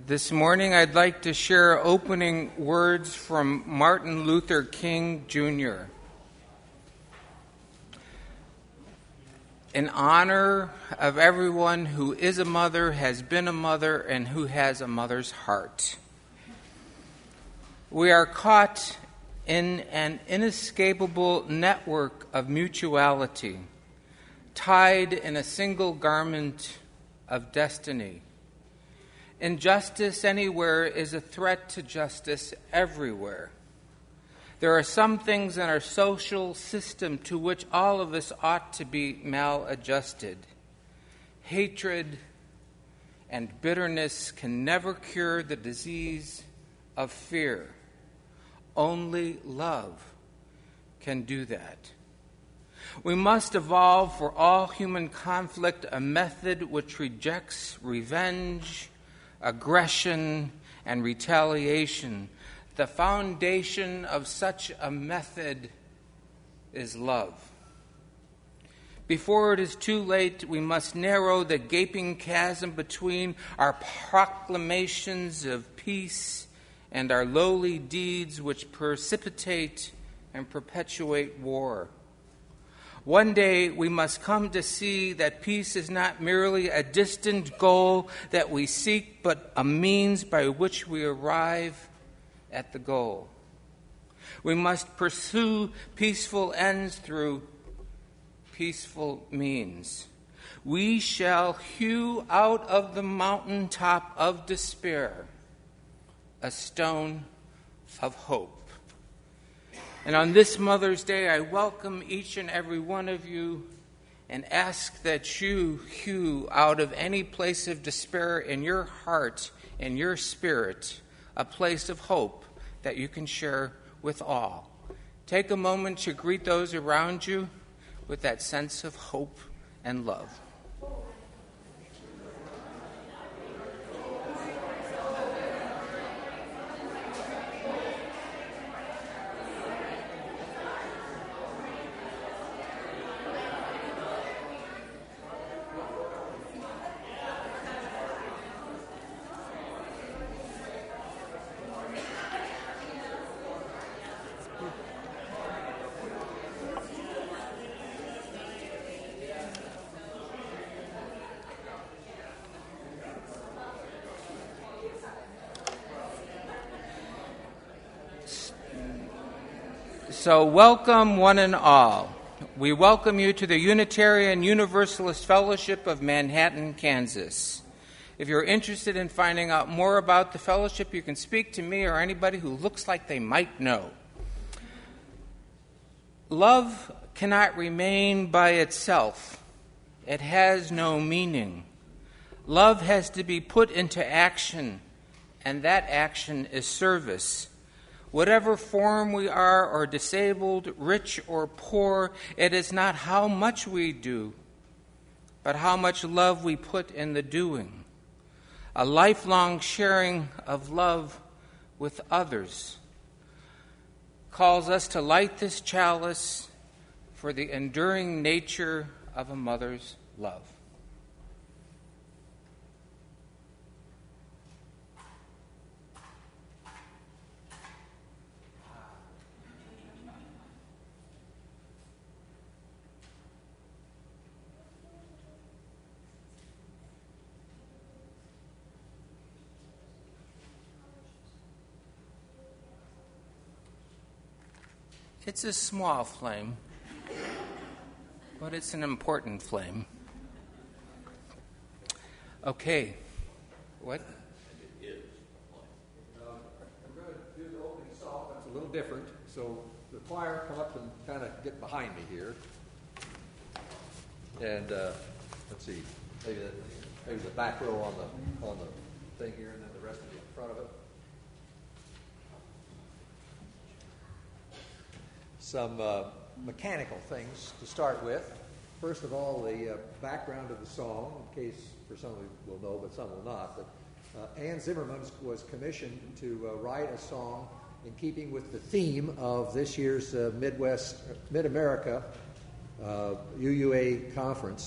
This morning I'd like to share opening words from Martin Luther King Jr. In honor of everyone who is a mother, has been a mother, and who has a mother's heart. We are caught in an inescapable network of mutuality, tied in a single garment of destiny. Injustice anywhere is a threat to justice everywhere. There are some things in our social system to which all of us ought to be maladjusted. Hatred and bitterness can never cure the disease of fear. Only love can do that. We must evolve for all human conflict a method which rejects revenge, aggression, and retaliation. The foundation of such a method is love. Before it is too late, we must narrow the gaping chasm between our proclamations of peace and our lowly deeds which precipitate and perpetuate war. One day we must come to see that peace is not merely a distant goal that we seek, but a means by which we arrive at the goal. We must pursue peaceful ends through peaceful means. We shall hew out of the mountaintop of despair a stone of hope. And on this Mother's Day, I welcome each and every one of you and ask that you hew out of any place of despair in your heart and your spirit a place of hope that you can share with all. Take a moment to greet those around you with that sense of hope and love. So welcome one and all. We welcome you to the Unitarian Universalist Fellowship of Manhattan, Kansas. If you're interested in finding out more about the fellowship, you can speak to me or anybody who looks like they might know. Love cannot remain by itself. It has no meaning. Love has to be put into action, and that action is service. Whatever form we are, or disabled, rich or poor, it is not how much we do, but how much love we put in the doing. A lifelong sharing of love with others calls us to light this chalice for the enduring nature of a mother's love. It's a small flame, but it's an important flame. Okay. What? It is. I'm going to do the opening song. That's a little different. So the choir, come up and kind of get behind me here. And let's see, maybe the back row on the thing here, and then the rest of you in front of it. Some mechanical things to start with. First of all, the background of the song, in case for some of you will know, but some will not. But Ann Zimmerman was commissioned to write a song in keeping with the theme of this year's Mid-America UUA conference.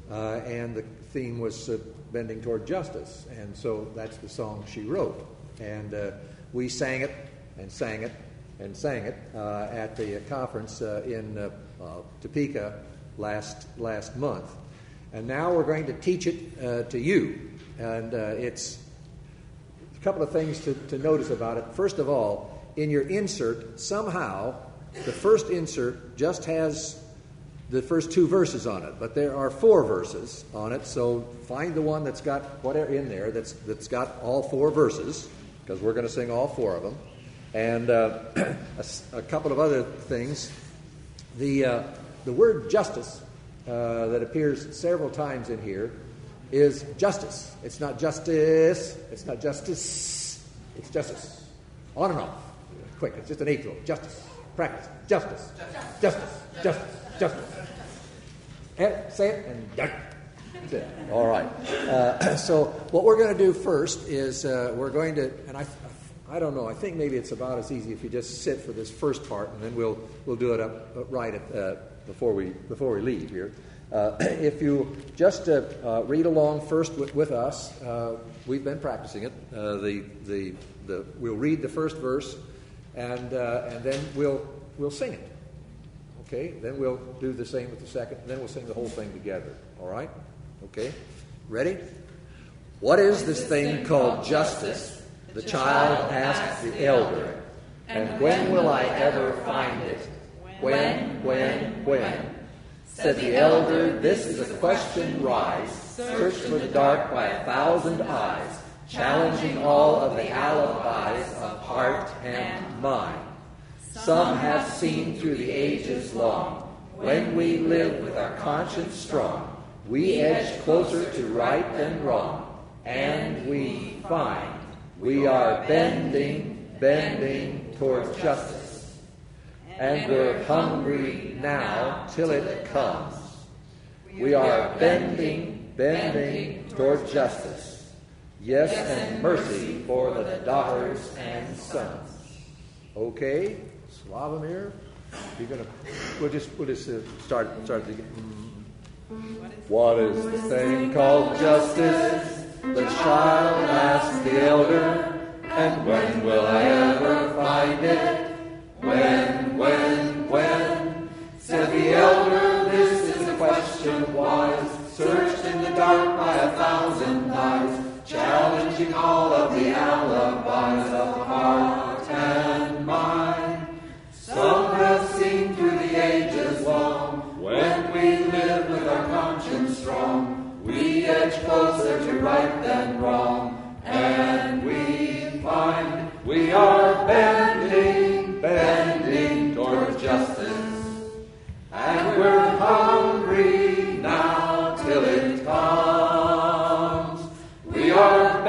and the theme was bending toward justice. And so that's the song she wrote. And we sang it and sang it and sang it at the conference in Topeka last month. And now we're going to teach it to you. And it's a couple of things to notice about it. First of all, in your insert, somehow the first insert just has the first 2 verses on it, but there are 4 verses on it, so find the one that's got whatever in there that's got all 4 verses, because we're going to sing all 4 of them. And a couple of other things. The word justice that appears several times in here is justice. It's not justice. It's not justice. It's justice. On and off. Quick. It's just an eighth row. Justice. Practice. Justice. Justice. Justice. Justice. And say it and done. That's it. All right. So what we're going to do first is we're going to, and I don't know. I think maybe it's about as easy if you just sit for this first part, and then we'll do it up right before we leave here. If you just read along first with us, we've been practicing it. We'll read the first verse, and then we'll sing it. Okay. Then we'll do the same with the second, and then we'll sing the whole thing together. All right. Okay. Ready? What is this thing called justice? The child asked the elder. And when will I ever find it? When? Said the elder, this is a question rise. Search for the dark by 1,000 eyes, challenging all of the alibis of heart and mind. Some have seen through the ages long. When we live with our conscience strong, we edge closer to right than wrong, and we find we are bending towards justice. And we're hungry now till it comes. We are bending towards justice. Yes, and mercy for the daughters and sons. Okay, Slavomir, we'll just start again. What is the thing called justice? The child asked the elder, and when will I ever find it? When? Said the elder, this is a question wise, searched in the dark by 1,000 eyes, challenging all of the alibis of heart and mind. Some have seen through the ages long, when we live with our conscience strong, we edge closer to right than wrong, and we find we are bending towards justice. And we're hungry now till it comes. We are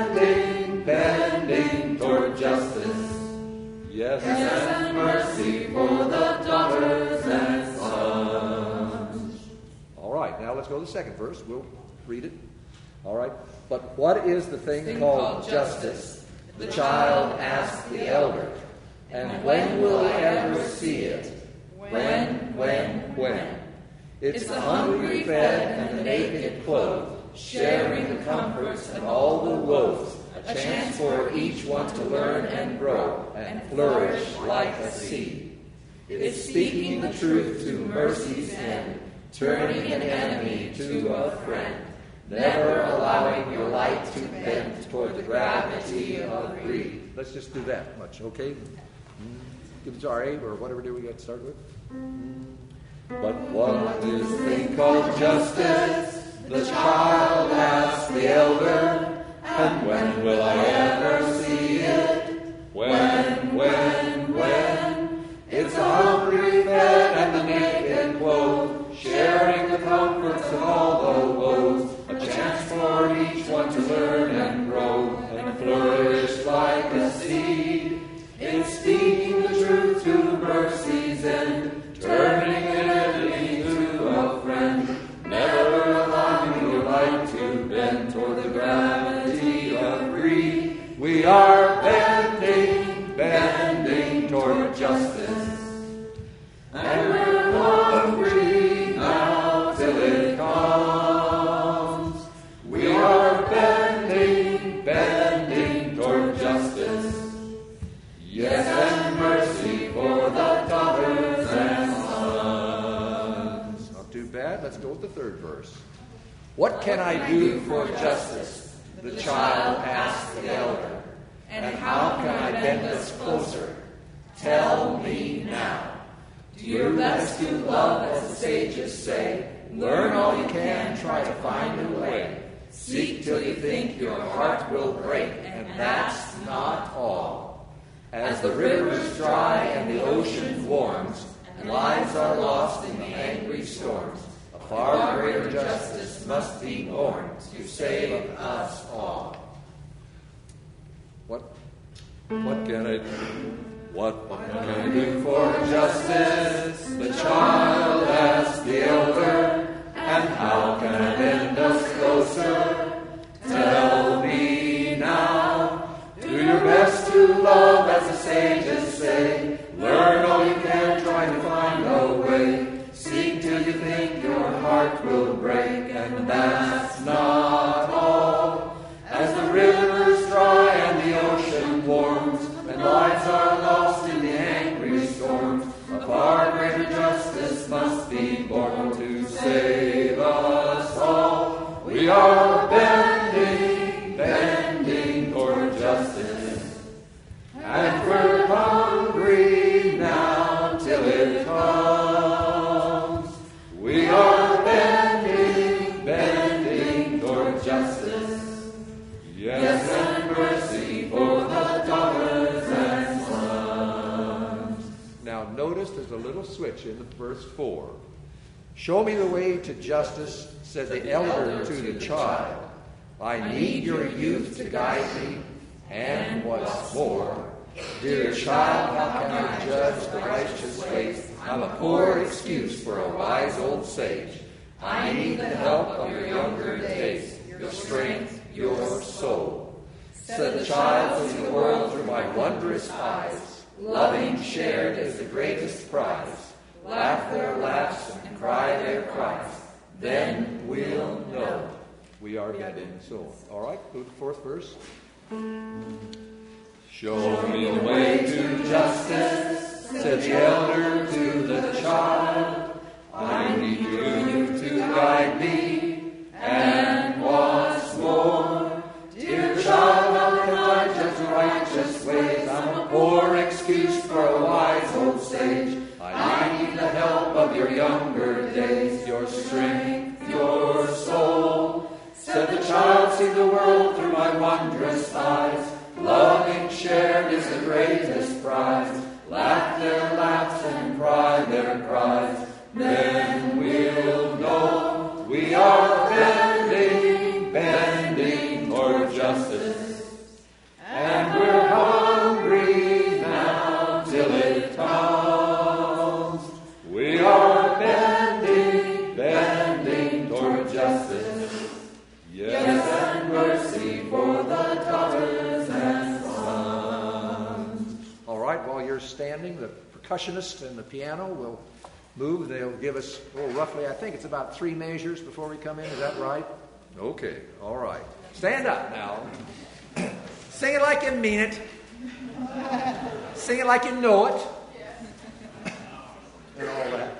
bending toward justice. Yes, and mercy for the daughters and sons. All right, now let's go to the second verse. We'll read it. All right. But what is the thing called justice? The child asked the elder. And when will I ever see it? When? It's the hungry fed and the naked clothed, sharing the comforts and all the woes, a chance for each one to learn and grow and flourish like a seed. It's speaking the truth to mercy's end, turning an enemy to a friend, never allowing your light to bend toward the gravity of greed. Let's just do that much, okay? Give us our A or whatever do we got to start with? But what is the thing called justice? The child asked the elder. And when will I ever see it? When? It's the hungry fed and the naked clothed, sharing the comforts of all the woes, a chance for each one to learn and grow and flourish like a seed. It's speaking the truth to mercy's end, turning an enemy to a friend, never allowing your light to bend toward the gravity of greed. We are bending the third verse. What can I do for justice? The child asked the elder. And how can I bend us closer? Tell me now. Do your best to love, as the sages say. Learn all you can, try to find a way. Seek till you think your heart will break, and that's not all. As the rivers dry and the ocean warms, and lives are lost in the angry storms, a far greater justice must be born to save us all. What can I do? What can I do for justice? The child asked the elder. And how can I bend us closer? Tell me now. Do your best to love, as the sages say. Learn all you can, try to find a way. Seek till you think your heart will break, and that's not all. As the rivers dry and the ocean warms, and lives are lost in the angry storms, a far greater justice must be born to save us all. We are bending toward justice, and we're hungry now till it comes. We are bending toward justice, yes, and mercy for the daughters and sons. Now notice there's a little switch in the verse 4. Show me the way to justice, said the elder to the child. I need your youth to guide me, and what's more, dear child, how can I judge the righteous ways? I'm a poor excuse for a wise old sage. I need the help of your younger days, your strength, your soul. Said the child, see the world through my wondrous eyes. Loving shared is the greatest prize. Laugh their laughs and cry their cries. Then we'll know we are bending. So, all right, go to the fourth verse. Show me the way to justice, said the elder to the child. I need you to guide me, and what's more, dear child, how can I judge the righteous ways? I'm a poor excuse for a wise old sage. I need the help of your younger days, your strength, your soul. Said the child, see the world through my wondrous eyes. Loving shared is the greatest prize. Laugh their laughs and cry their cries. Then we'll know we are bending toward justice. And we're hungry now till it comes. We are bending toward justice. Yes, and mercy for the daughters and sons. All right, while you're standing, the percussionist and the piano will move. They'll give us, roughly, I think it's about 3 measures before we come in. Is that right? Okay, all right. Stand up now. Sing it like you mean it. Sing it like you know it. And all that.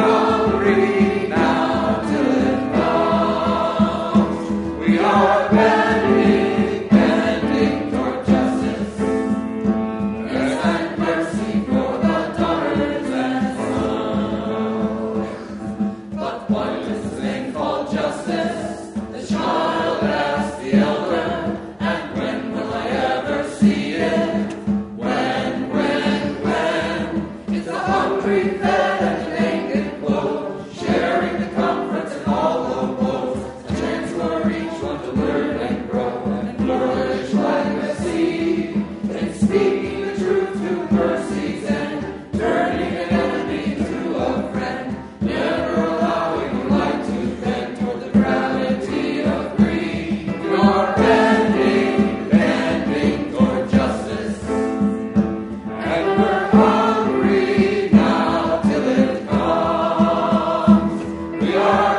We are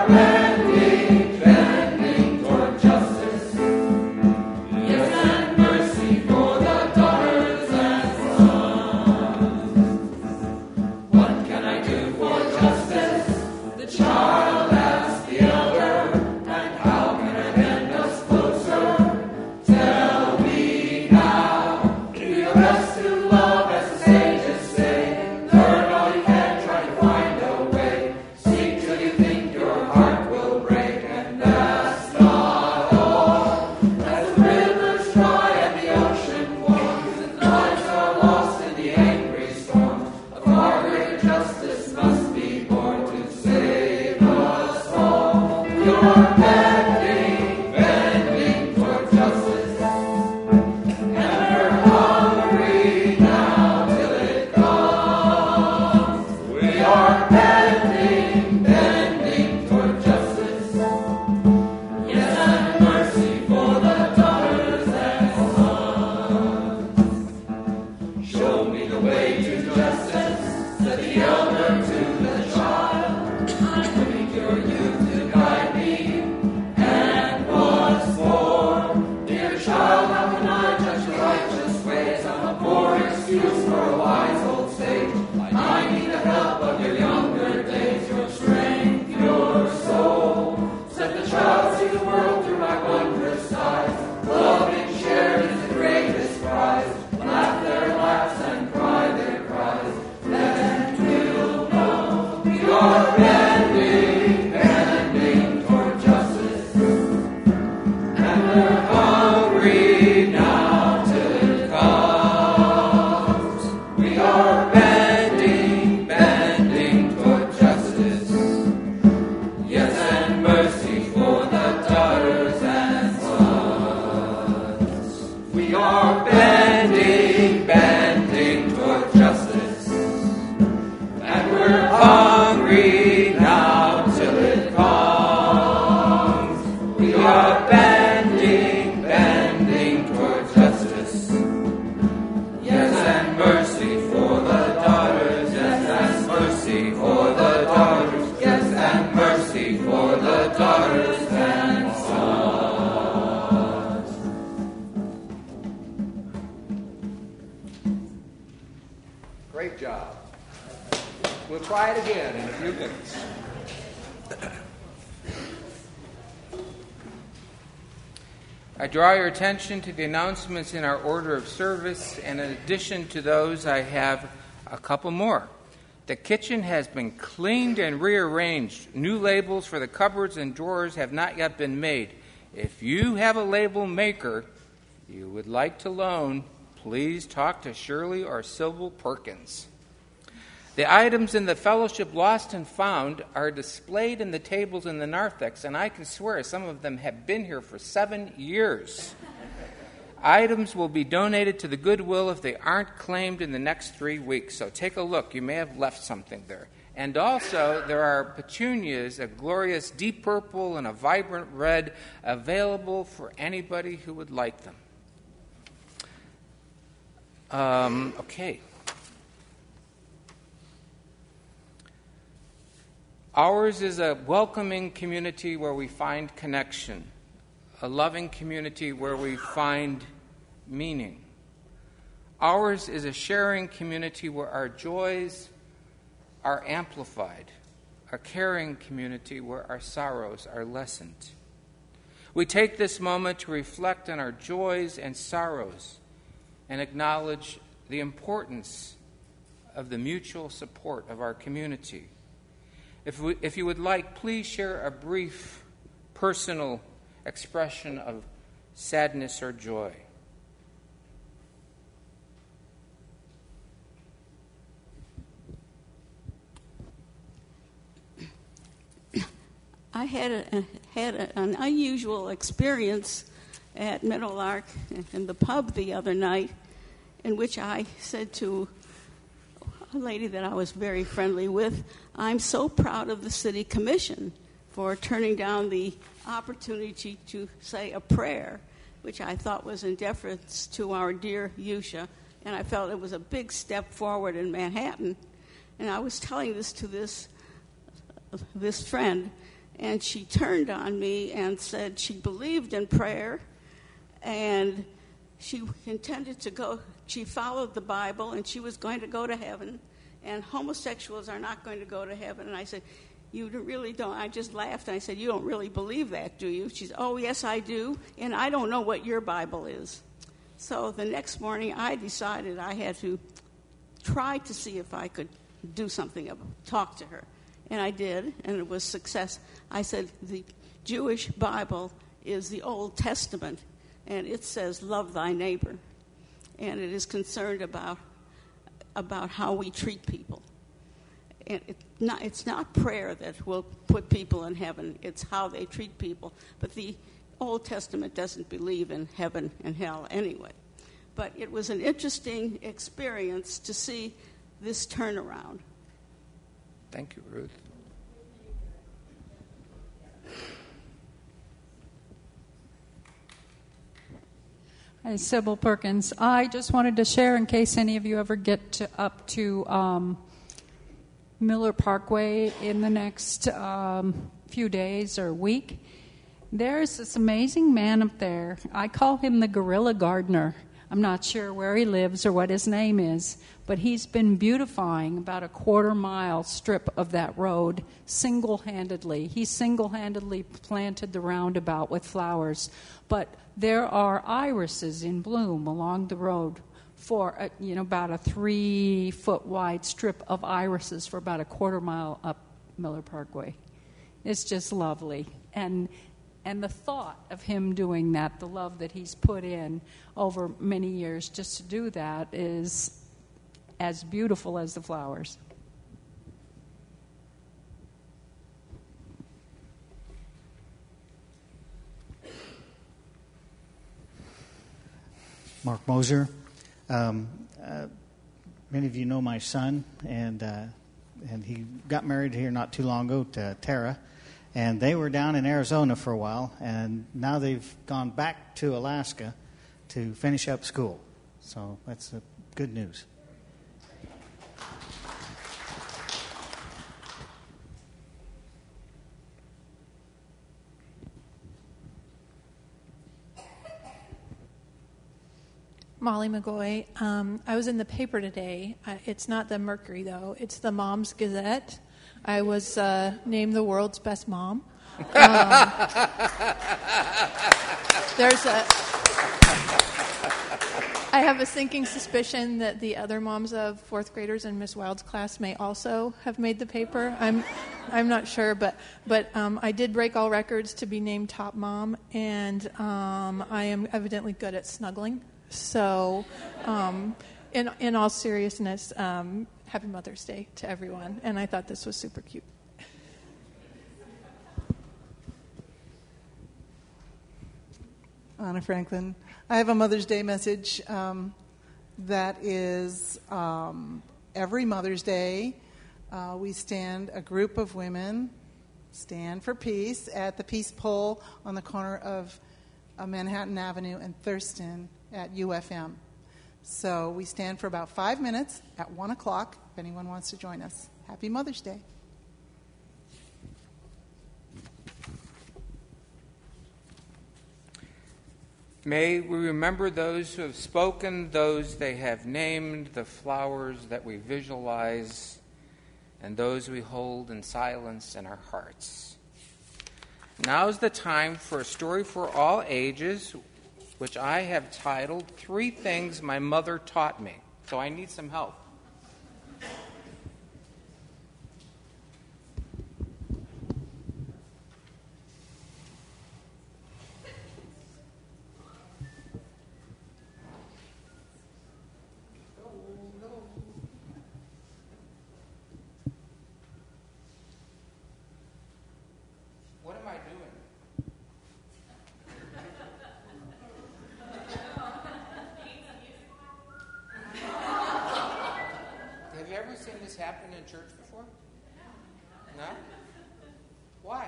Great job. We'll try it again in a few minutes. I draw your attention to the announcements in our order of service, and in addition to those, I have a couple more. The kitchen has been cleaned and rearranged. New labels for the cupboards and drawers have not yet been made. If you have a label maker you would like to loan, please talk to Shirley or Sybil Perkins. The items in the fellowship lost and found are displayed in the tables in the narthex, and I can swear some of them have been here for 7 years. Items will be donated to the Goodwill if they aren't claimed in the next 3 weeks, so take a look. You may have left something there. And also, there are petunias, a glorious deep purple and a vibrant red, available for anybody who would like them. Okay. Ours is a welcoming community where we find connection, a loving community where we find meaning. Ours is a sharing community where our joys are amplified, a caring community where our sorrows are lessened. We take this moment to reflect on our joys and sorrows and acknowledge the importance of the mutual support of our community. If you would like, please share a brief personal expression of sadness or joy. I had an unusual experience at Meadowlark in the pub the other night, in which I said to a lady that I was very friendly with, I'm so proud of the City Commission for turning down the opportunity to say a prayer, which I thought was in deference to our dear Yusha, and I felt it was a big step forward in Manhattan. And I was telling this to this friend, and she turned on me and said she believed in prayer, and she intended to go, she followed the Bible, and she was going to go to heaven, and homosexuals are not going to go to heaven. And I said, you really don't. I just laughed, and I said, you don't really believe that, do you? She said, oh, yes, I do, and I don't know what your Bible is. So the next morning, I decided I had to try to see if I could do something, talk to her. And I did, and it was success. I said, the Jewish Bible is the Old Testament, and it says, love thy neighbor. And it is concerned about how we treat people. And it's not prayer that will put people in heaven. It's how they treat people. But the Old Testament doesn't believe in heaven and hell anyway. But it was an interesting experience to see this turnaround. Thank you, Ruth. Hi, Sybil Perkins. I just wanted to share, in case any of you ever get up to Miller Parkway in the next few days or week, there's this amazing man up there. I call him the Gorilla Gardener. I'm not sure where he lives or what his name is, but he's been beautifying about a quarter-mile strip of that road single-handedly. He single-handedly planted the roundabout with flowers. But there are irises in bloom along the road for about a 3-foot wide strip of irises for about a quarter mile up Miller Parkway. It's just lovely. And the thought of him doing that, the love that he's put in over many years just to do that, is as beautiful as the flowers. Mark Moser. Many of you know my son, and he got married here not too long ago to Tara. And they were down in Arizona for a while, and now they've gone back to Alaska to finish up school. So that's good news. Molly McGoy. I was in the paper today. It's not the Mercury, though. It's the Mom's Gazette. I was named the world's best mom. I have a sinking suspicion that the other moms of fourth graders in Miss Wild's class may also have made the paper. I'm not sure, but I did break all records to be named top mom, and I am evidently good at snuggling. So, in all seriousness, Happy Mother's Day to everyone, and I thought this was super cute. Anna Franklin. I have a Mother's Day message that is every Mother's Day a group of women stand for peace at the Peace Pole on the corner of Manhattan Avenue and Thurston at UFM. So we stand for about 5 minutes at 1 o'clock if anyone wants to join us. Happy Mother's Day. May we remember those who have spoken, those they have named, the flowers that we visualize, and those we hold in silence in our hearts. Now is the time for a story for all ages, which I have titled 3 Things My Mother Taught Me. So I need some help. What am I doing? Have you ever seen this happen in church before? No? Why?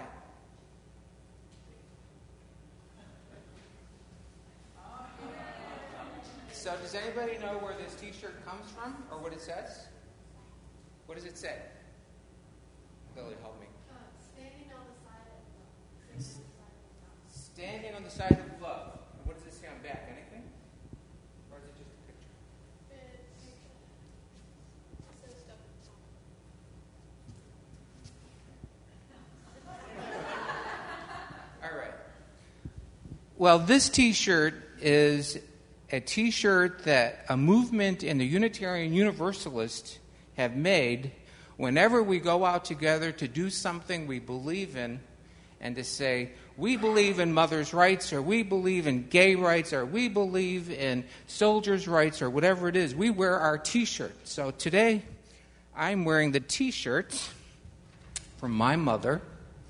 So does anybody know where this t-shirt comes from or what it says? What does it say? Lily, help me. Standing on the side of side of love. What does it say on back? Anything? Or is it just a picture? All right. Well, this T-shirt is a T-shirt that a movement in the Unitarian Universalists have made whenever we go out together to do something we believe in and to say, we believe in mothers' rights, or we believe in gay rights, or we believe in soldiers' rights, or whatever it is, we wear our T-shirt. So today, I'm wearing the T-shirt from my mother.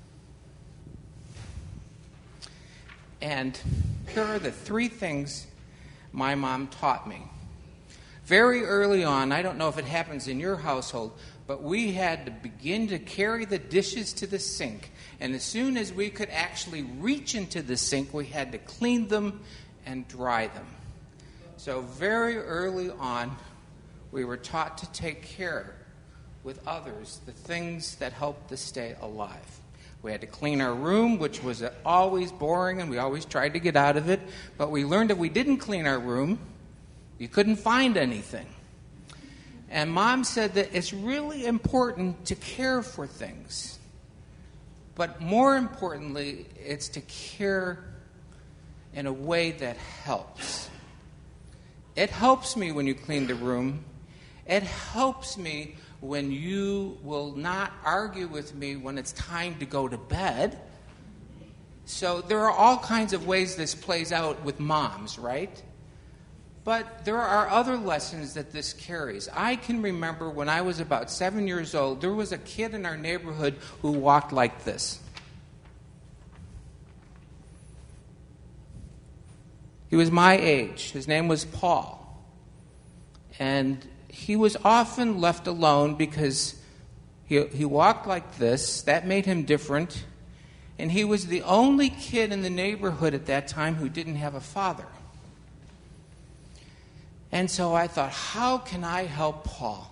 And here are the 3 things my mom taught me. Very early on, I don't know if it happens in your household, but we had to begin to carry the dishes to the sink. And as soon as we could actually reach into the sink, we had to clean them and dry them. So very early on, we were taught to take care with others the things that helped us stay alive. We had to clean our room, which was always boring, and we always tried to get out of it. But we learned if we didn't clean our room, you couldn't find anything. And Mom said that it's really important to care for things. But more importantly, it's to care in a way that helps. It helps me when you clean the room. It helps me when you will not argue with me when it's time to go to bed. So there are all kinds of ways this plays out with moms, right? But there are other lessons that this carries. I can remember when I was about 7 years old, there was a kid in our neighborhood who walked like this. He was my age. His name was Paul. And he was often left alone because he walked like this. That made him different. And he was the only kid in the neighborhood at that time who didn't have a father. And so I thought, how can I help Paul?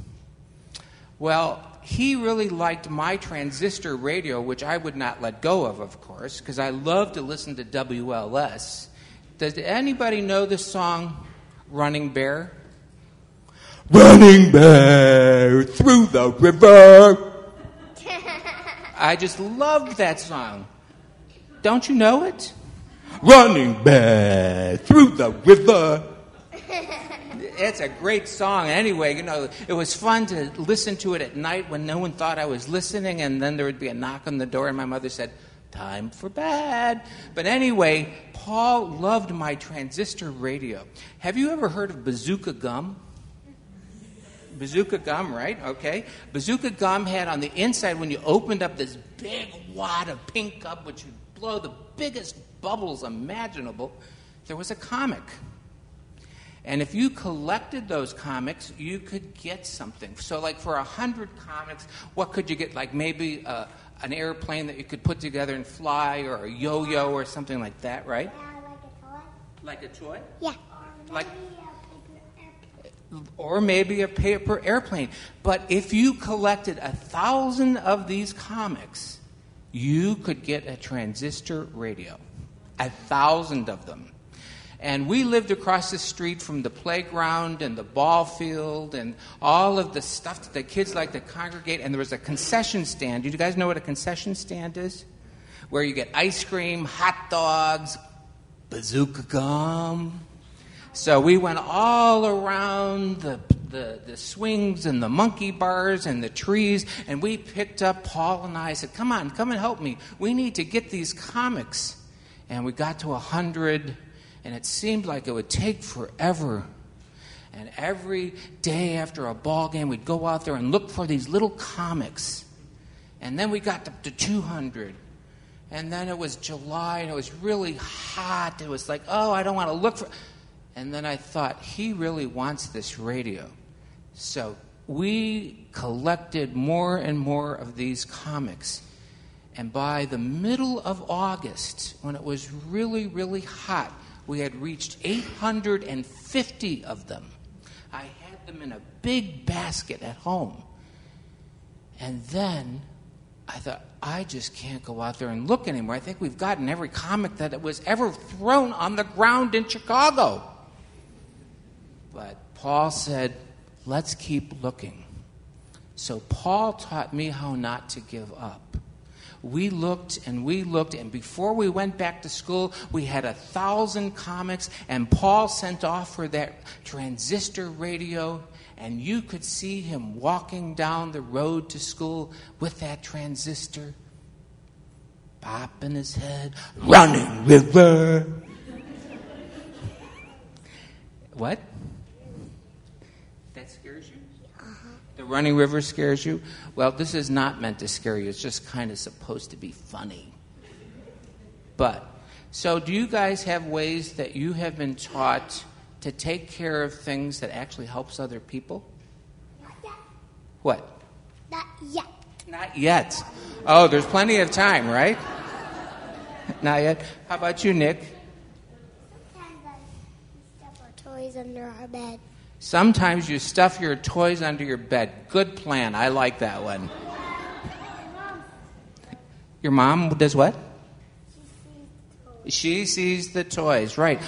Well, he really liked my transistor radio, which I would not let go of course, because I love to listen to WLS. Does anybody know the song Running Bear? Running bear through the river. I just loved that song. Don't you know it? Running bear through the river. It's a great song. Anyway, it was fun to listen to it at night when no one thought I was listening, and then there would be a knock on the door, and my mother said, "Time for bed." But anyway, Paul loved my transistor radio. Have you ever heard of Bazooka Gum? Bazooka Gum, right? Okay. Bazooka Gum had on the inside, when you opened up this big wad of pink gum, which would blow the biggest bubbles imaginable, there was a comic. And if you collected those comics, you could get something. So like for 100 comics, what could you get? Like maybe an airplane that you could put together and fly, or a yo-yo or something like that, right? Yeah, like a toy. Like a toy? Yeah. Or maybe a paper airplane. But if you collected 1,000 of these comics, you could get a transistor radio. 1,000 of them. And we lived across the street from the playground and the ball field and all of the stuff that the kids like to congregate. And there was a concession stand. Do you guys know what a concession stand is? Where you get ice cream, hot dogs, Bazooka Gum. So we went all around the swings and the monkey bars and the trees, and we picked up Paul and I said, come and help me. We need to get these comics. And we got to 100, and it seemed like it would take forever. And every day after a ball game, we'd go out there and look for these little comics. And then we got up to 200. And then it was July, and it was really hot. It was like, oh, I don't want to look for... And then I thought, he really wants this radio. So we collected more and more of these comics. And by the middle of August, when it was really, really hot, we had reached 850 of them. I had them in a big basket at home. And then I thought, I just can't go out there and look anymore. I think we've gotten every comic that was ever thrown on the ground in Chicago. But Paul said, let's keep looking. So Paul taught me how not to give up. We looked, and before we went back to school, we had 1,000 comics, and Paul sent off for that transistor radio, and you could see him walking down the road to school with that transistor, bopping his head, running river. What? That scares you? The running river scares you? Well, this is not meant to scare you. It's just kind of supposed to be funny. But, so do you guys have ways that you have been taught to take care of things that actually helps other people? Not yet. What? Not yet. Not yet. Oh, there's plenty of time, right? Not yet. How about you, Nick? Sometimes I stuff our toys under our bed. Sometimes you stuff your toys under your bed. Good plan. I like that one. Your mom does what? She sees the toys, right.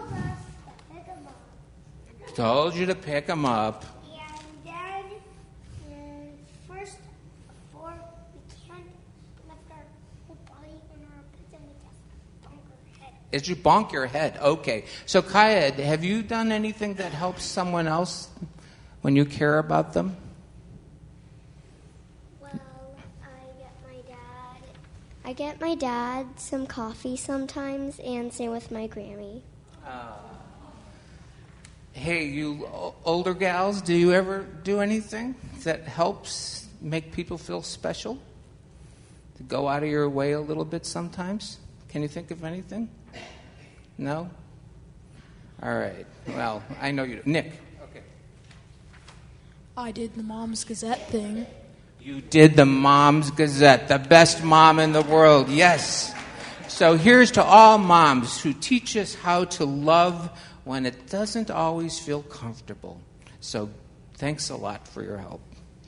Told you to pick them up. And then, first, before we can't lift our whole body in our pits and we just bonk our head. As you bonk your head. Okay. So, Kaya, have you done anything that helps someone else when you care about them? Well, I get my dad some coffee sometimes, and same with my Grammy. Hey, you older gals, do you ever do anything that helps make people feel special? To go out of your way a little bit sometimes? Can you think of anything? No? All right. Well, I know you do. Nick. Okay. I did the Mom's Gazette thing. You did the Mom's Gazette, the best mom in the world. Yes. So here's to all moms who teach us how to love when it doesn't always feel comfortable. So thanks a lot for your help.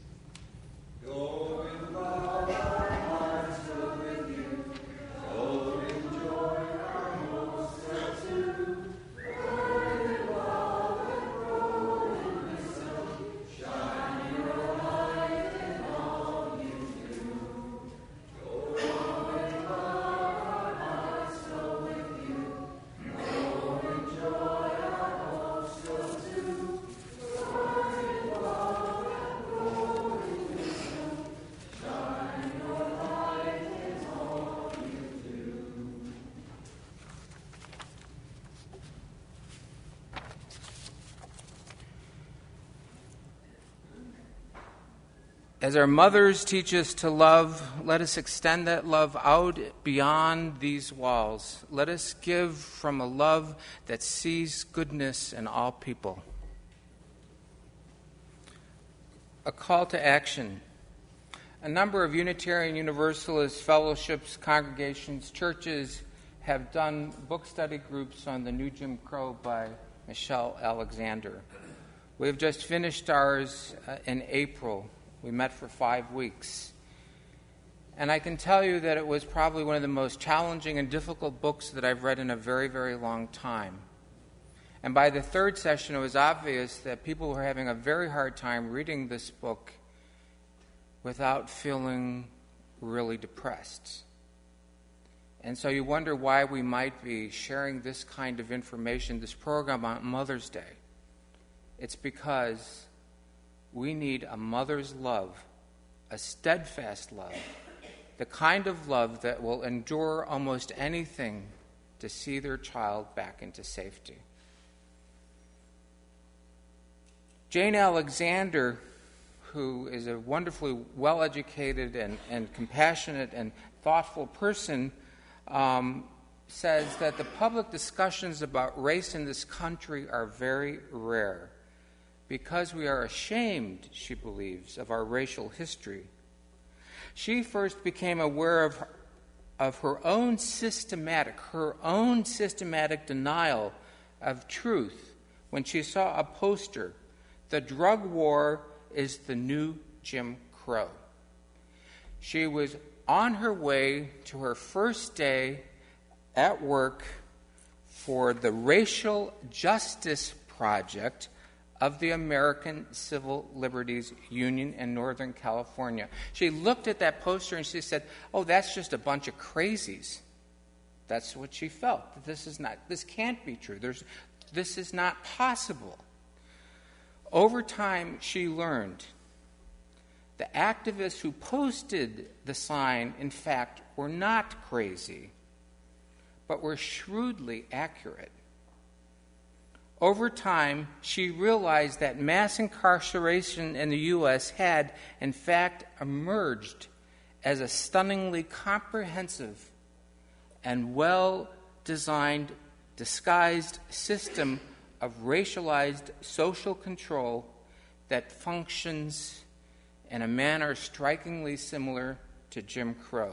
As our mothers teach us to love, let us extend that love out beyond these walls. Let us give from a love that sees goodness in all people. A call to action. A number of Unitarian Universalist fellowships, congregations, churches have done book study groups on the New Jim Crow by Michelle Alexander. We've just finished ours in April. We met for 5 weeks. And I can tell you that it was probably one of the most challenging and difficult books that I've read in a very, very long time. And by the third session, it was obvious that people were having a very hard time reading this book without feeling really depressed. And so you wonder why we might be sharing this kind of information, this program on Mother's Day. It's because we need a mother's love, a steadfast love, the kind of love that will endure almost anything to see their child back into safety. Jane Alexander, who is a wonderfully well-educated and compassionate and thoughtful person, says that the public discussions about race in this country are very rare. Because we are ashamed, she believes, of our racial history. She first became aware of her own systematic denial of truth when she saw a poster, "The drug war is the new Jim Crow." She was on her way to her first day at work for the Racial Justice Project of the American Civil Liberties Union in Northern California. She looked at that poster and she said, "Oh, that's just a bunch of crazies." That's what she felt. This can't be true. This is not possible. Over time, she learned the activists who posted the sign, in fact, were not crazy, but were shrewdly accurate. Over time, she realized that mass incarceration in the U.S. had, in fact, emerged as a stunningly comprehensive and well-designed, disguised system of racialized social control that functions in a manner strikingly similar to Jim Crow.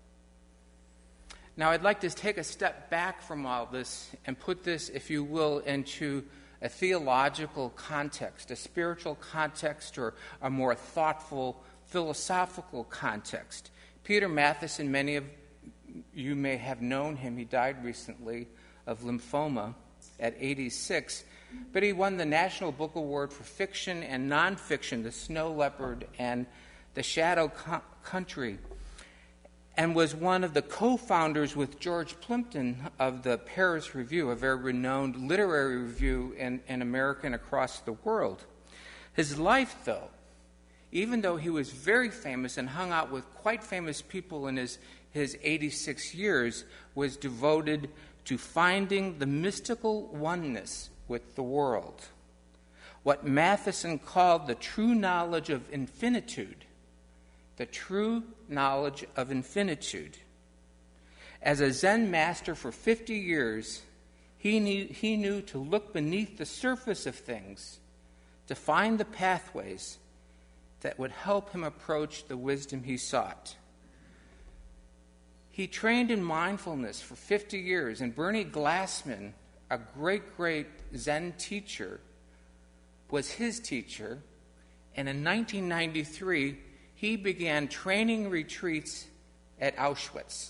Now, I'd like to take a step back from all this and put this, if you will, into a theological context, a spiritual context, or a more thoughtful, philosophical context. Peter Matheson, many of you may have known him. He died recently of lymphoma at 86. But he won the National Book Award for fiction and nonfiction, The Snow Leopard and The Shadow Country, and was one of the co-founders with George Plimpton of the Paris Review, a very renowned literary review in America and across the world. His life, though, even though he was very famous and hung out with quite famous people in his 86 years, was devoted to finding the mystical oneness with the world, what Matheson called the true knowledge of infinitude, the true knowledge of infinitude. As a Zen master for 50 years, he knew to look beneath the surface of things to find the pathways that would help him approach the wisdom he sought. He trained in mindfulness for 50 years, and Bernie Glassman, a great Zen teacher, was his teacher, and in 1993, he began training retreats at Auschwitz.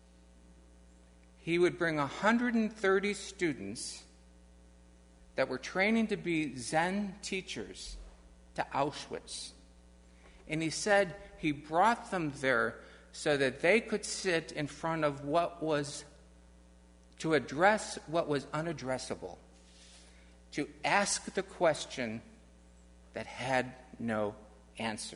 He would bring 130 students that were training to be Zen teachers to Auschwitz. And he said he brought them there so that they could sit in front of to address what was unaddressable, to ask the question that had no answer.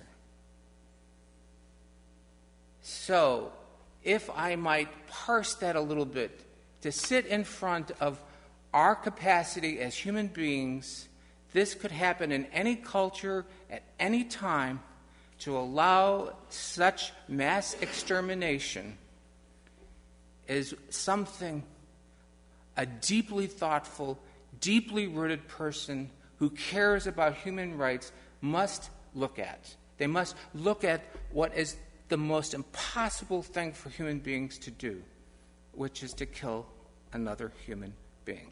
So, if I might parse that a little bit, to sit in front of our capacity as human beings, this could happen in any culture at any time, to allow such mass extermination is something a deeply thoughtful, deeply rooted person who cares about human rights must look at. They must look at what is the most impossible thing for human beings to do, which is to kill another human being.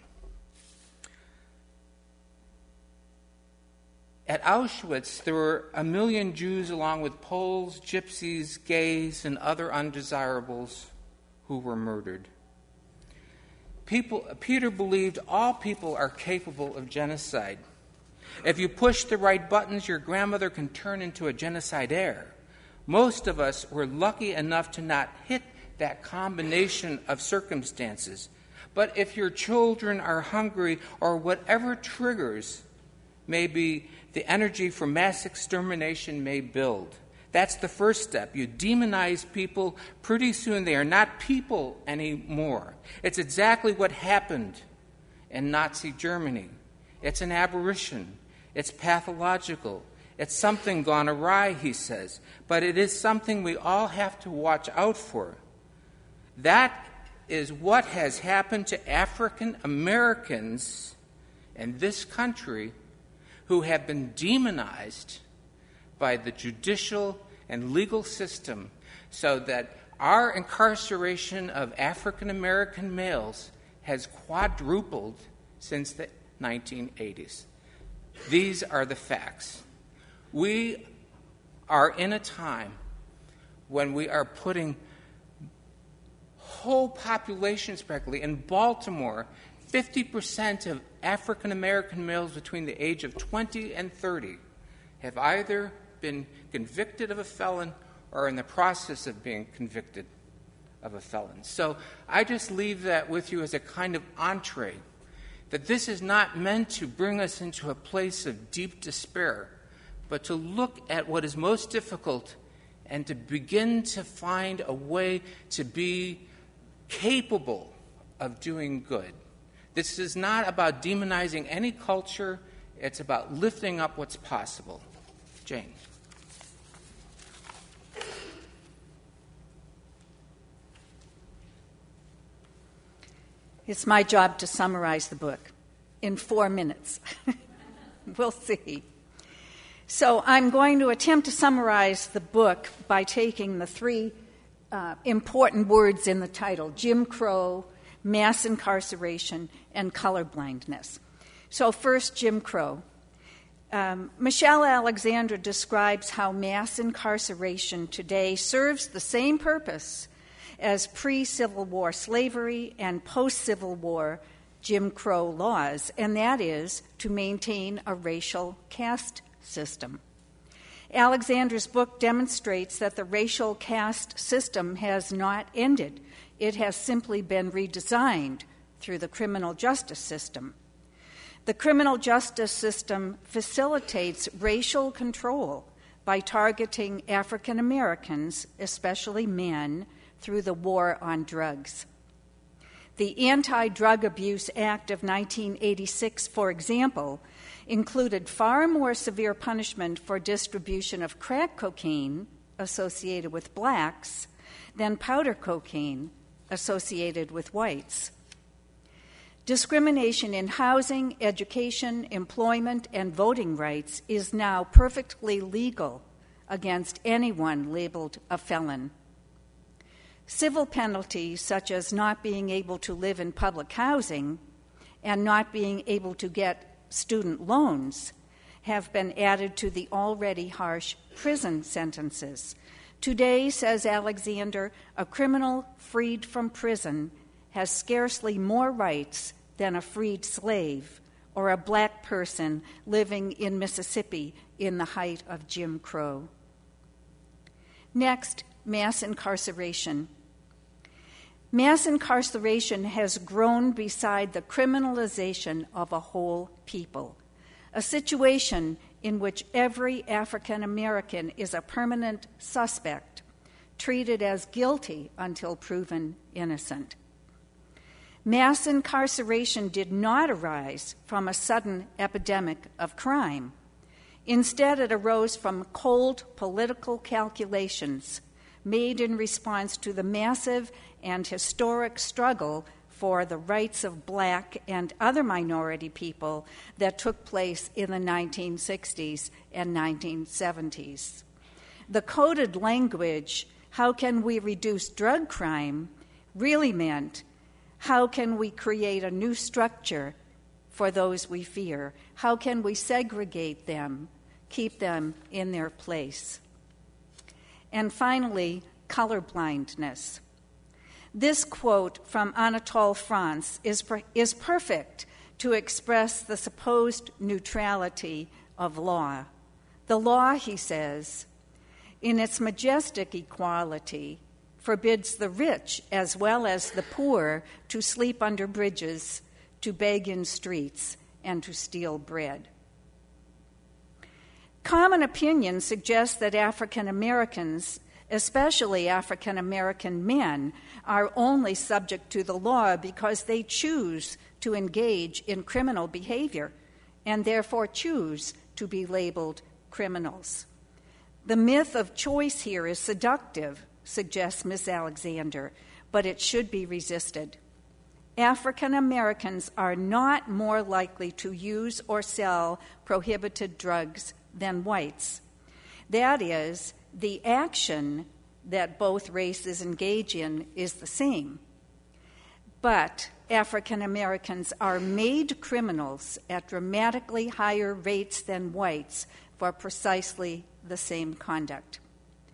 At Auschwitz, there were 1 million Jews along with Poles, Gypsies, gays, and other undesirables who were murdered. Peter believed all people are capable of genocide. If you push the right buttons, your grandmother can turn into a genocidaire. Most of us were lucky enough to not hit that combination of circumstances. But if your children are hungry or whatever triggers, maybe the energy for mass extermination may build. That's the first step. You demonize people. Pretty soon they are not people anymore. It's exactly what happened in Nazi Germany. It's an aberration. It's pathological. It's something gone awry, he says. But it is something we all have to watch out for. That is what has happened to African Americans in this country who have been demonized by the judicial and legal system, so that our incarceration of African American males has quadrupled since the 1980s. These are the facts. We are in a time when we are putting whole populations practically. In Baltimore, 50% of African American males between the age of 20 and 30 have either been convicted of a felon or in the process of being convicted of a felon. So I just leave that with you as a kind of entree, that this is not meant to bring us into a place of deep despair, but to look at what is most difficult and to begin to find a way to be capable of doing good. This is not about demonizing any culture. It's about lifting up what's possible. Jane. It's my job to summarize the book in 4 minutes. We'll see. So I'm going to attempt to summarize the book by taking the three important words in the title: Jim Crow, mass incarceration, and colorblindness. So first, Jim Crow. Michelle Alexander describes how mass incarceration today serves the same purpose as pre-Civil War slavery and post-Civil War Jim Crow laws, and that is to maintain a racial caste system. Alexander's book demonstrates that the racial caste system has not ended. It has simply been redesigned through the criminal justice system. The criminal justice system facilitates racial control by targeting African Americans, especially men, through the war on drugs. The Anti-Drug Abuse Act of 1986, for example, included far more severe punishment for distribution of crack cocaine associated with blacks than powder cocaine associated with whites. Discrimination in housing, education, employment, and voting rights is now perfectly legal against anyone labeled a felon. Civil penalties such as not being able to live in public housing and not being able to get student loans have been added to the already harsh prison sentences. Today, says Alexander, a criminal freed from prison has scarcely more rights than a freed slave or a black person living in Mississippi in the height of Jim Crow. Next, mass incarceration. Mass incarceration has grown beside the criminalization of a whole people, a situation in which every African American is a permanent suspect, treated as guilty until proven innocent. Mass incarceration did not arise from a sudden epidemic of crime. Instead, it arose from cold political calculations made in response to the massive and historic struggle for the rights of black and other minority people that took place in the 1960s and 1970s. The coded language, "How can we reduce drug crime?" really meant, how can we create a new structure for those we fear? How can we segregate them, keep them in their place? And finally, colorblindness. This quote from Anatole France is perfect to express the supposed neutrality of law. The law, he says, in its majestic equality, forbids the rich as well as the poor to sleep under bridges, to beg in streets, and to steal bread. Common opinion suggests that African Americans, especially African American men, are only subject to the law because they choose to engage in criminal behavior and therefore choose to be labeled criminals. The myth of choice here is seductive, suggests Miss Alexander, but it should be resisted. African Americans are not more likely to use or sell prohibited drugs than whites. That is, the action that both races engage in is the same. But African Americans are made criminals at dramatically higher rates than whites for precisely the same conduct.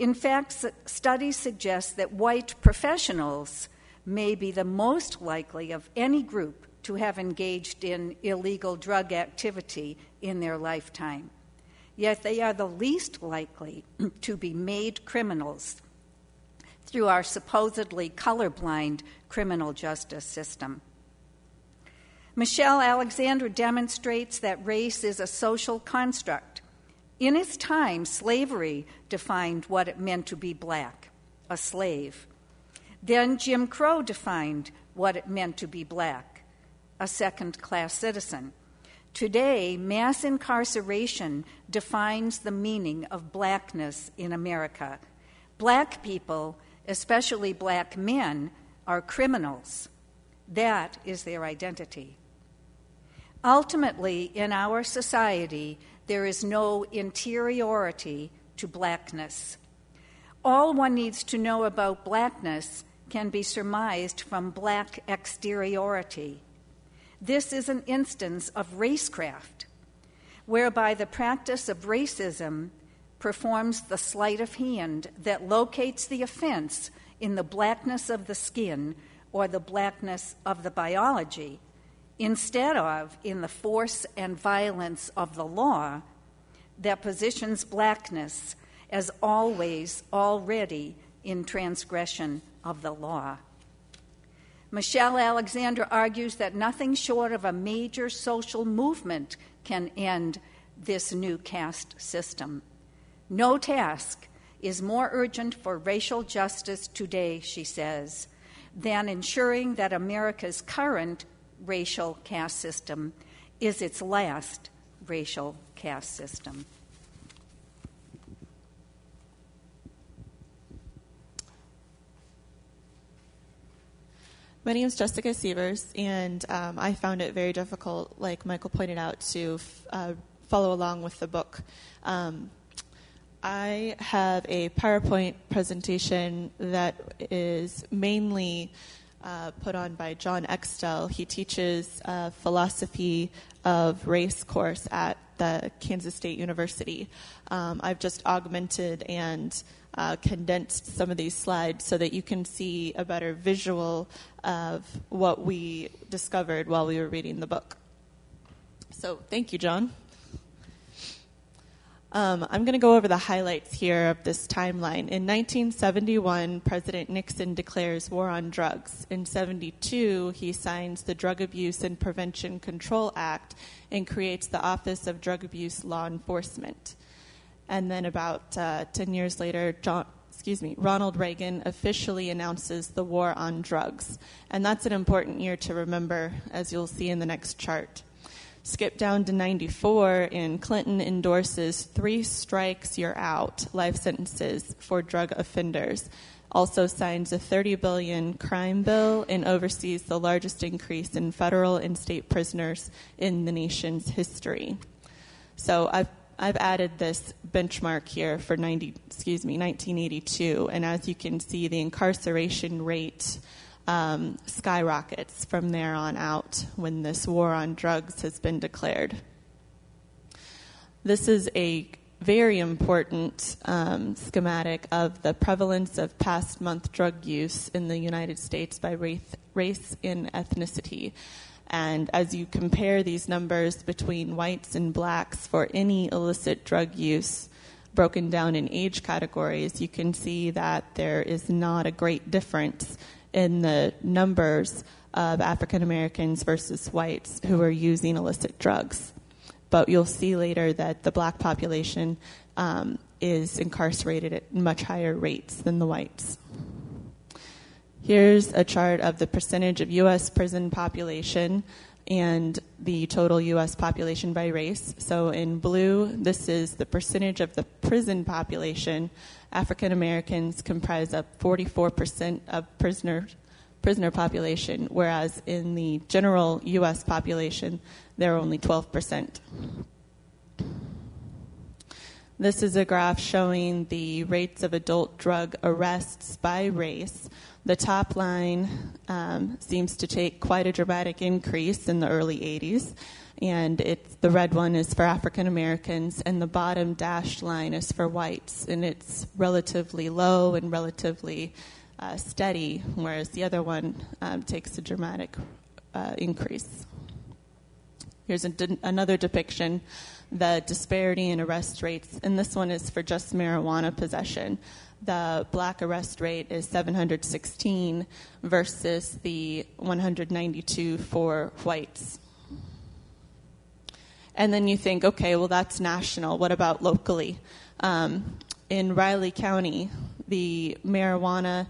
In fact, studies suggest that white professionals may be the most likely of any group to have engaged in illegal drug activity in their lifetime. Yet they are the least likely to be made criminals through our supposedly colorblind criminal justice system. Michelle Alexander demonstrates that race is a social construct. In its time, slavery defined what it meant to be black, a slave. Then Jim Crow defined what it meant to be black, a second-class citizen. Today, mass incarceration defines the meaning of blackness in America. Black people, especially black men, are criminals. That is their identity. Ultimately, in our society, there is no interiority to blackness. All one needs to know about blackness can be surmised from black exteriority. This is an instance of racecraft, whereby the practice of racism performs the sleight of hand that locates the offense in the blackness of the skin or the blackness of the biology, instead of in the force and violence of the law that positions blackness as always already in transgression of the law. Michelle Alexander argues that nothing short of a major social movement can end this new caste system. No task is more urgent for racial justice today, she says, than ensuring that America's current racial caste system is its last racial caste system. My name is Jessica Sievers, and I found it very difficult, like Michael pointed out, to follow along with the book. I have a PowerPoint presentation that is mainly put on by John Extel. He teaches a philosophy of race course at the Kansas State University. I've just augmented and condensed some of these slides so that you can see a better visual of what we discovered while we were reading the book. So thank you, John. I'm going to go over the highlights here of this timeline. In 1971, President Nixon declares war on drugs. In 72, he signs the Drug Abuse and Prevention Control Act and creates the Office of Drug Abuse Law Enforcement. And then about 10 years later, Ronald Reagan officially announces the war on drugs. And that's an important year to remember, as you'll see in the next chart. Skip down to 94, and Clinton endorses 3 strikes, you're out, life sentences for drug offenders. Also signs a $30 billion crime bill and oversees the largest increase in federal and state prisoners in the nation's history. So I've added this benchmark here for 1982, and as you can see, the incarceration rate skyrockets from there on out when this war on drugs has been declared. This is a very important schematic of the prevalence of past month drug use in the United States by race and ethnicity. And as you compare these numbers between whites and blacks for any illicit drug use broken down in age categories, you can see that there is not a great difference in the numbers of African Americans versus whites who are using illicit drugs. But you'll see later that the black population is incarcerated at much higher rates than the whites. Here's a chart of the percentage of U.S. prison population and the total U.S. population by race. So in blue, this is the percentage of the prison population. African Americans comprise up 44% of prisoner population, whereas in the general U.S. population, they're only 12%. This is a graph showing the rates of adult drug arrests by race. The top line seems to take quite a dramatic increase in the early 80s, and the red one is for African Americans, and the bottom dashed line is for whites, and it's relatively low and relatively steady, whereas the other one takes a dramatic increase. Here's another depiction, the disparity in arrest rates, and this one is for just marijuana possession. The black arrest rate is 716 versus the 192 for whites. And then you think, okay, well, that's national. What about locally? In Riley County, the marijuana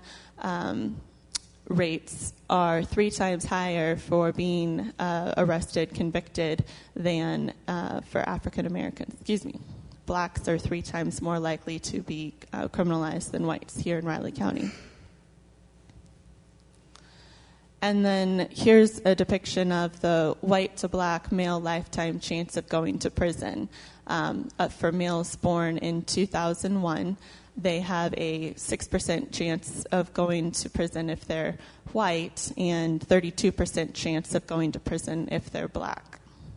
rates are 3 times higher for being arrested, convicted, than for African Americans. Blacks are 3 times more likely to be criminalized than whites here in Riley County. And then here's a depiction of the white to black male lifetime chance of going to prison. For males born in 2001, they have a 6% chance of going to prison if they're white and 32% chance of going to prison if they're black.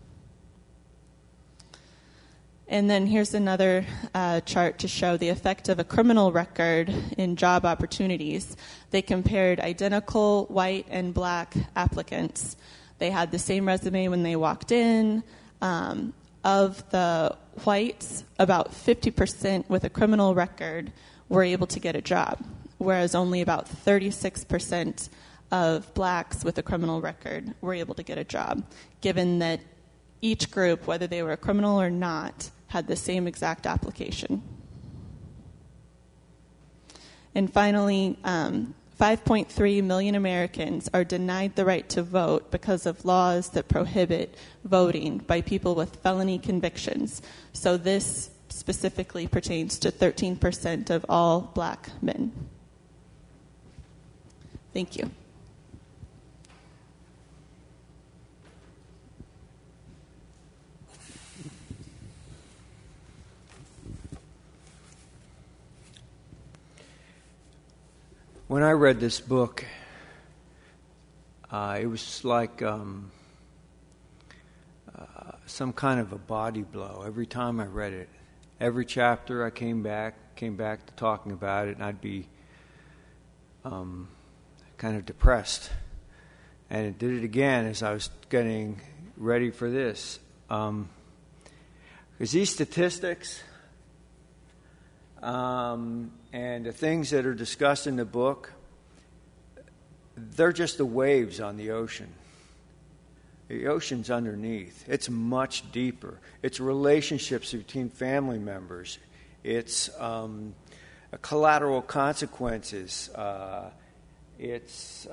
And then here's another chart to show the effect of a criminal record in job opportunities. They compared identical white and black applicants. They had the same resume when they walked in. Of the whites, about 50% with a criminal record were able to get a job, whereas only about 36% of blacks with a criminal record were able to get a job, given that each group, whether they were a criminal or not, had the same exact application. And finally, 5.3 million Americans are denied the right to vote because of laws that prohibit voting by people with felony convictions. So this specifically pertains to 13% of all black men. Thank you. When I read this book, it was like some kind of a body blow. Every time I read it, every chapter I came back to talking about it, and I'd be kind of depressed. And it did it again as I was getting ready for this. Because these statistics and the things that are discussed in the book, they're just the waves on the ocean. The ocean's underneath. It's much deeper. It's relationships between family members. It's collateral consequences. It's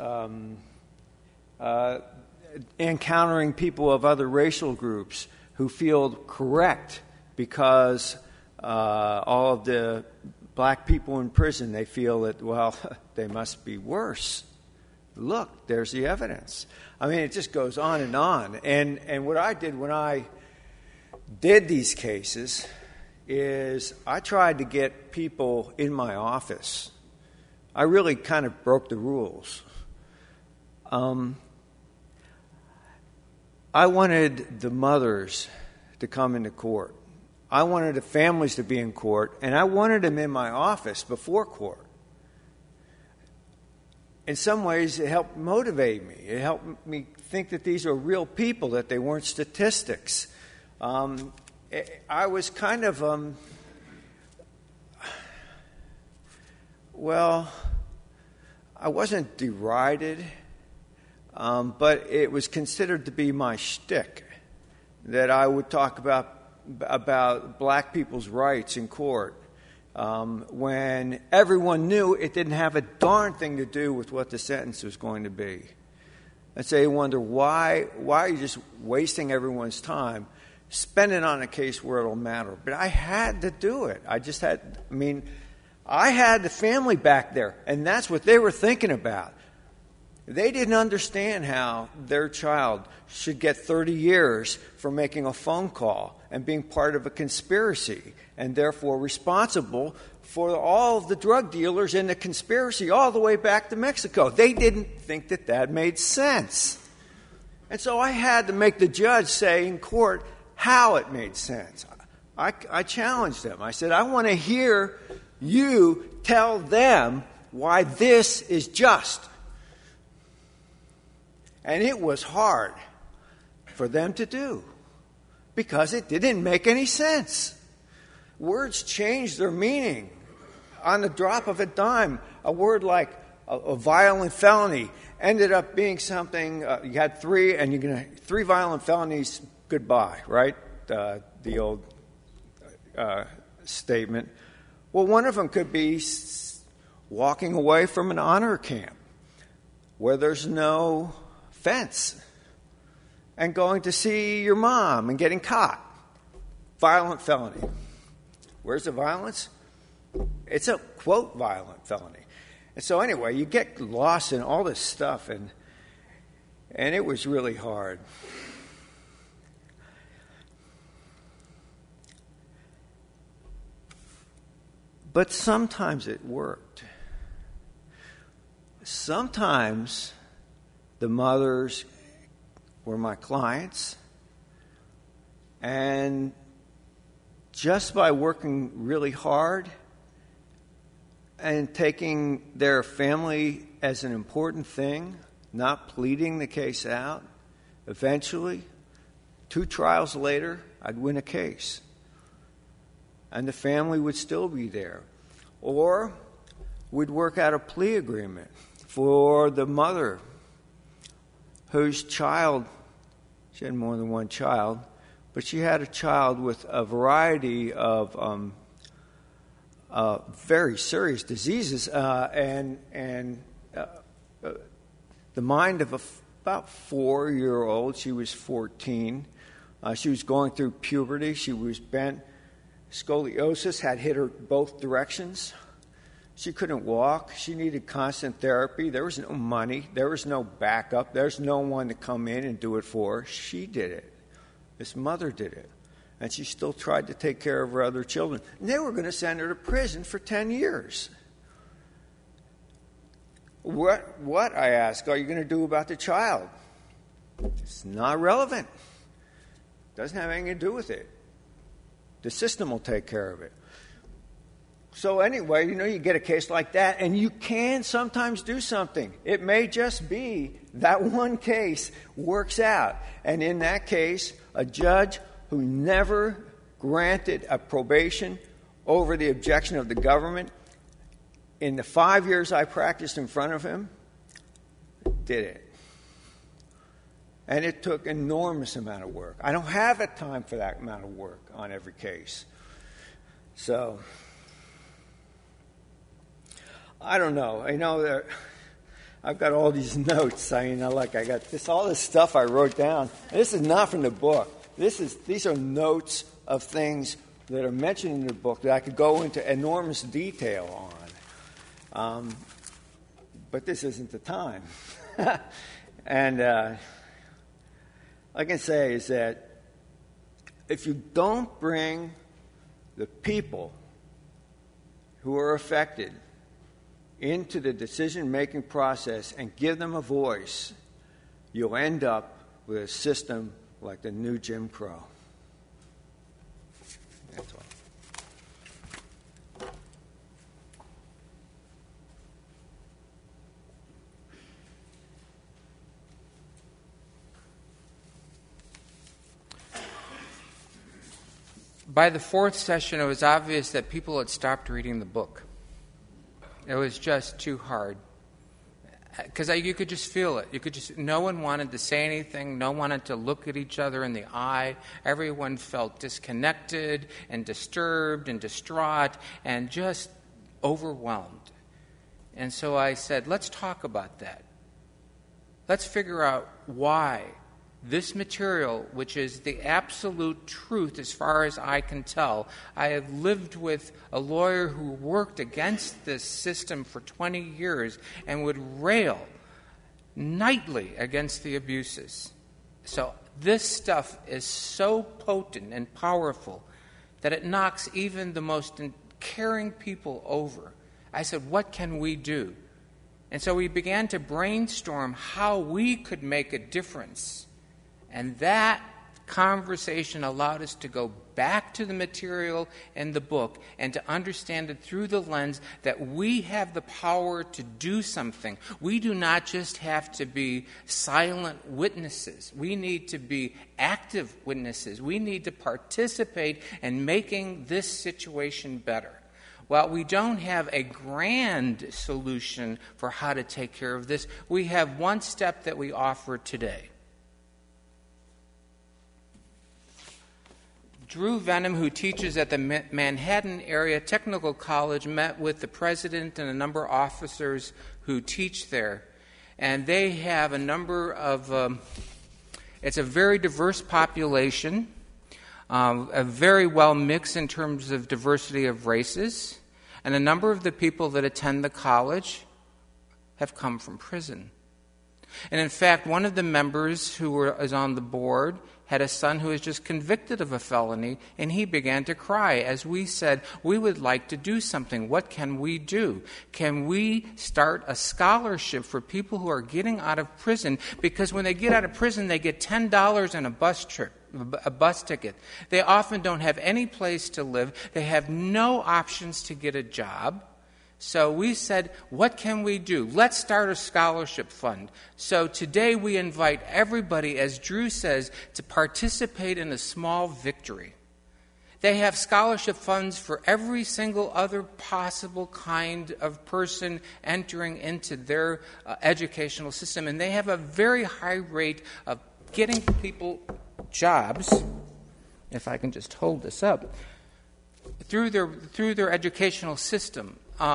encountering people of other racial groups who feel correct because all of the black people in prison, they feel that, well, they must be worse. Look, there's the evidence. I mean, it just goes on. And what I did when I did these cases is I tried to get people in my office. I really kind of broke the rules. I wanted the mothers to come into court. I wanted the families to be in court, and I wanted them in my office before court. In some ways, it helped motivate me. It helped me think that these are real people, that they weren't statistics. I was kind of, I wasn't derided, but it was considered to be my shtick, that I would talk about black people's rights in court when everyone knew it didn't have a darn thing to do with what the sentence was going to be. And so you wonder, why are you just wasting everyone's time, spend it on a case where it'll matter? But I had to do it. I had the family back there, and that's what they were thinking about. They didn't understand how their child should get 30 years for making a phone call and being part of a conspiracy, and therefore responsible for all of the drug dealers in the conspiracy all the way back to Mexico. They didn't think that that made sense. And so I had to make the judge say in court how it made sense. I challenged them. I said, I want to hear you tell them why this is just. And it was hard for them to do because it didn't make any sense. Words change their meaning on the drop of a dime. A word like a violent felony ended up being something, you had three, and you're going to, 3 violent felonies, goodbye, right? The old statement. Well, one of them could be walking away from an honor camp where there's no fence and going to see your mom and getting caught. Violent felony. Where's the violence? It's a, quote, violent felony. And so anyway, you get lost in all this stuff, and it was really hard. But sometimes it worked. Sometimes the mothers were my clients, and just by working really hard and taking their family as an important thing, not pleading the case out, eventually, 2 trials later, I'd win a case. And the family would still be there. Or we'd work out a plea agreement for the mother whose child, she had more than one child, but she had a child with a variety of very serious diseases, and the mind of about 4-year-old. She was 14. She was going through puberty. She was bent. Scoliosis had hit her both directions. She couldn't walk. She needed constant therapy. There was no money. There was no backup. There's no one to come in and do it for her. She did it. This mother did it. And she still tried to take care of her other children. And they were going to send her to prison for 10 years. What, I ask, are you going to do about the child? It's not relevant. Doesn't have anything to do with it. The system will take care of it. So anyway, you get a case like that, and you can sometimes do something. It may just be that one case works out. And in that case, a judge who never granted a probation over the objection of the government, in the 5 years I practiced in front of him, did it. And it took enormous amount of work. I don't have a time for that amount of work on every case. So, I don't know. I've got all these notes. I got all this stuff I wrote down. This is not from the book. These are notes of things that are mentioned in the book that I could go into enormous detail on. But this isn't the time. And I can say is that if you don't bring the people who are affected into the decision-making process and give them a voice, you'll end up with a system like the new Jim Crow. That's all. By the 4th session, it was obvious that people had stopped reading the book. It was just too hard. Because you could just feel it. No one wanted to say anything. No one wanted to look at each other in the eye. Everyone felt disconnected and disturbed and distraught and just overwhelmed. And so I said, let's talk about that. Let's figure out why this material, which is the absolute truth as far as I can tell. I have lived with a lawyer who worked against this system for 20 years and would rail nightly against the abuses. So this stuff is so potent and powerful that it knocks even the most caring people over. I said, what can we do? And so we began to brainstorm how we could make a difference. And that conversation allowed us to go back to the material in the book and to understand it through the lens that we have the power to do something. We do not just have to be silent witnesses. We need to be active witnesses. We need to participate in making this situation better. Well, we don't have a grand solution for how to take care of this. We have one step that we offer today. Drew Venom, who teaches at the Manhattan Area Technical College, met with the president and a number of officers who teach there. And they have a number of, it's a very diverse population, a very well mixed in terms of diversity of races. And a number of the people that attend the college have come from prison. And in fact, one of the members who is on the board had a son who was just convicted of a felony, and he began to cry as we said, we would like to do something. What can we do? Can we start a scholarship for people who are getting out of prison? Because when they get out of prison, they get $10 and a bus ticket. They often don't have any place to live. They have no options to get a job. So we said, what can we do? Let's start a scholarship fund. So today we invite everybody, as Drew says, to participate in a small victory. They have scholarship funds for every single other possible kind of person entering into their educational system. And they have a very high rate of getting people jobs, if I can just hold this up, through their educational system.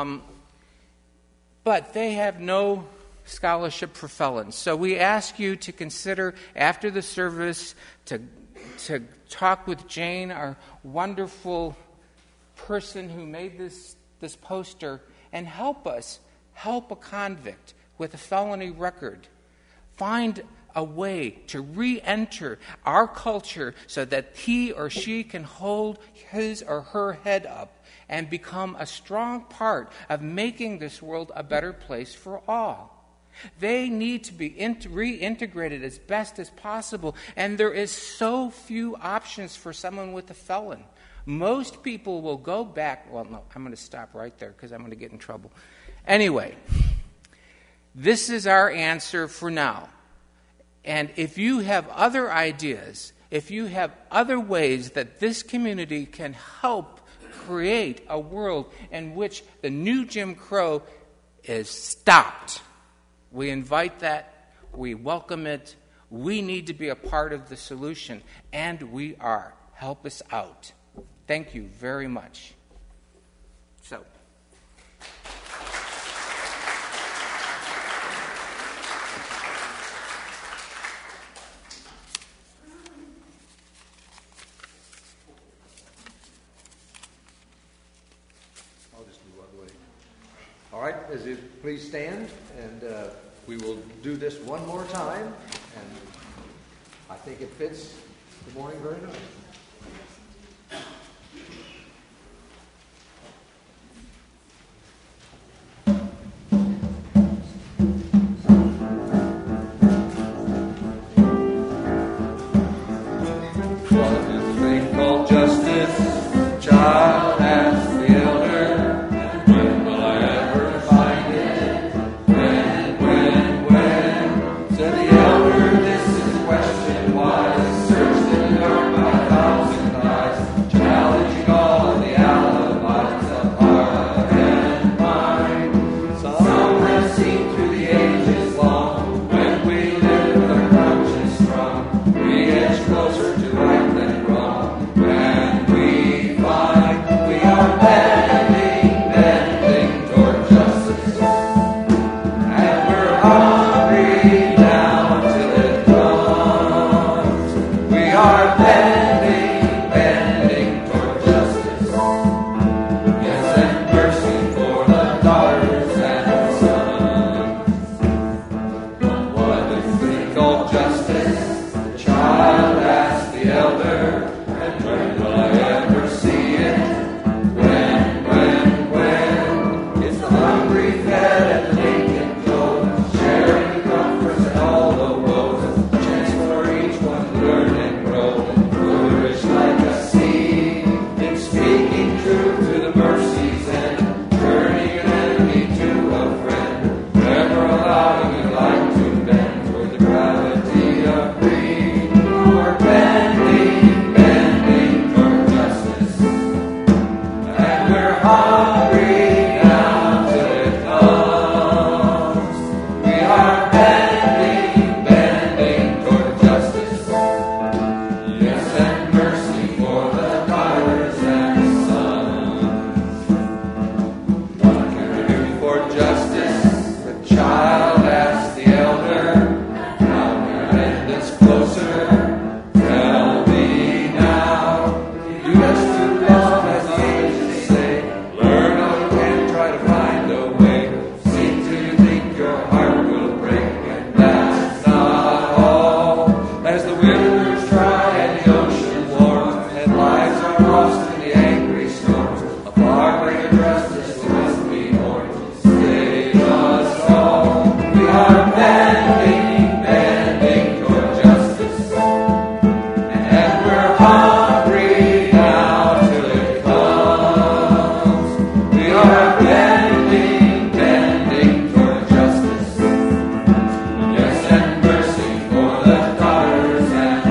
But they have no scholarship for felons. So we ask you to consider after the service to talk with Jane, our wonderful person who made this poster, and help us help a convict with a felony record find a way to re-enter our culture so that he or she can hold his or her head up and become a strong part of making this world a better place for all. They need to be reintegrated as best as possible, and there is so few options for someone with a felon. Most people will go back. Well, no, I'm going to stop right there because I'm going to get in trouble. Anyway, this is our answer for now. And if you have other ideas, if you have other ways that this community can help create a world in which the new Jim Crow is stopped, we invite that, we welcome it, we need to be a part of the solution, and we are. Help us out. Thank you very much. So. All right, as you please stand, and we will do this one more time, and I think it fits the morning very nice. What is thing called justice? Child asked the elder. When will I ever find it? When? Said the elder, this is a question wise. Searched in the dark by thousands. something called justice. The child asked the elder, and when will I ever see it? When? It's the hungry fed and the naked clothed, sharing the comforts and all the woes. A chance for each one to learn and grow, and flourish like a seed, in speaking truth to the mercies and turning an enemy to a friend, never allowing a light to bend toward the gravity of greed. We're bending toward justice, and we're hungry now till it comes. We are bending toward justice. Yes, and mercy for the daughters and sons. What can we do for justice? The child asked the elder. Now we're in this closer. Tell me now. You just too long as the ages say. Learn all you can, try to find a way. See till you think your heart will break, and that's not all. As the winters dry and the ocean warms, and lives are lost in the angry storms, a far greater justice must be born. Save us all. We are bending toward justice, and we're hungry now till it comes. We are bending toward justice. Yes, and mercy for the daughters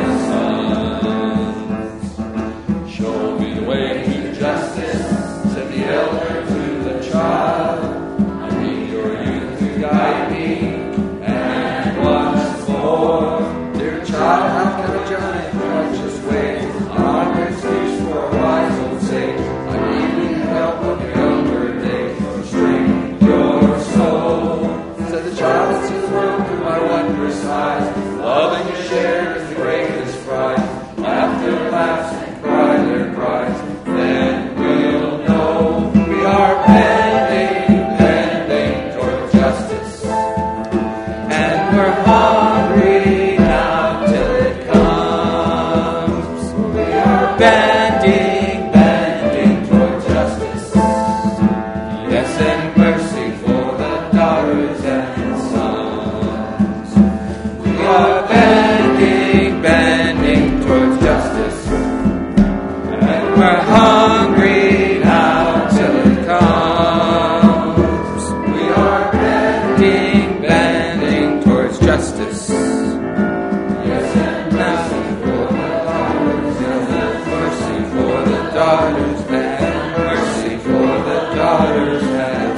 and sons. Show me the way to justice, said the elder to the child. I need your youth to guide me. And once more, dear child, how can a giant righteous way? Not an excuse for a wise old sage. I need the help of your younger days. Strengthen your soul, said the child, see the world through my wondrous eyes. Loving to share is the greatest prize. Laughter laughs and cry their cries. Then we'll know we are bending toward justice, and we're hungry now till it comes. We are bending toward justice. Yes, and mercy for the daughters and sons. We are bending toward justice, and we're hungry now till it comes. We are bending towards justice. Yes, and mercy for the daughters, and mercy for the daughters, and mercy for the daughters and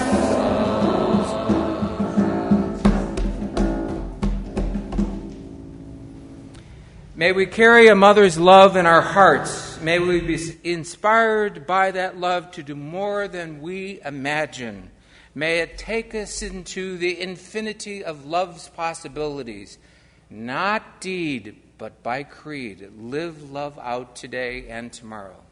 sons. May we carry a mother's love in our hearts. May we be inspired by that love to do more than we imagine. May it take us into the infinity of love's possibilities. Not deed, but by creed. Live love out today and tomorrow.